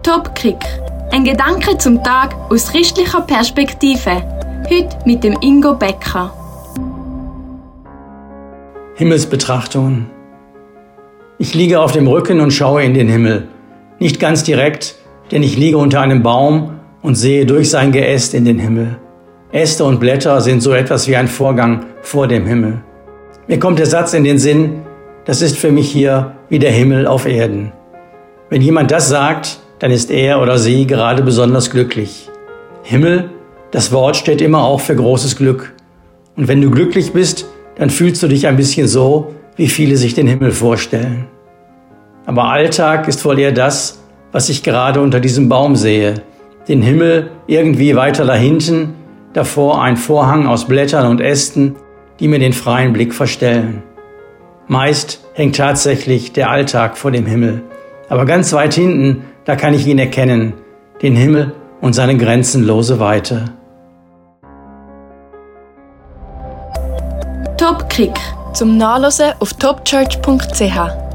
Top-Kick. Ein Gedanke zum Tag aus christlicher Perspektive. Heute mit dem Ingo Becker. Himmelsbetrachtungen. Ich liege auf dem Rücken und schaue in den Himmel. Nicht ganz direkt, denn ich liege unter einem Baum und sehe durch sein Geäst in den Himmel. Äste und Blätter sind so etwas wie ein Vorgang vor dem Himmel. Mir kommt der Satz in den Sinn, das ist für mich hier wie der Himmel auf Erden. Wenn jemand das sagt, dann ist er oder sie gerade besonders glücklich. Himmel, das Wort steht immer auch für großes Glück. Und wenn du glücklich bist, dann fühlst du dich ein bisschen so, wie viele sich den Himmel vorstellen. Aber Alltag ist wohl eher das, was ich gerade unter diesem Baum sehe. Den Himmel irgendwie weiter da hinten, davor ein Vorhang aus Blättern und Ästen, die mir den freien Blick verstellen. Meist hängt tatsächlich der Alltag vor dem Himmel. Aber ganz weit hinten, da kann ich ihn erkennen, den Himmel und seine grenzenlose Weite. Top-Kick. Zum Nachlesen auf topchurch.ch.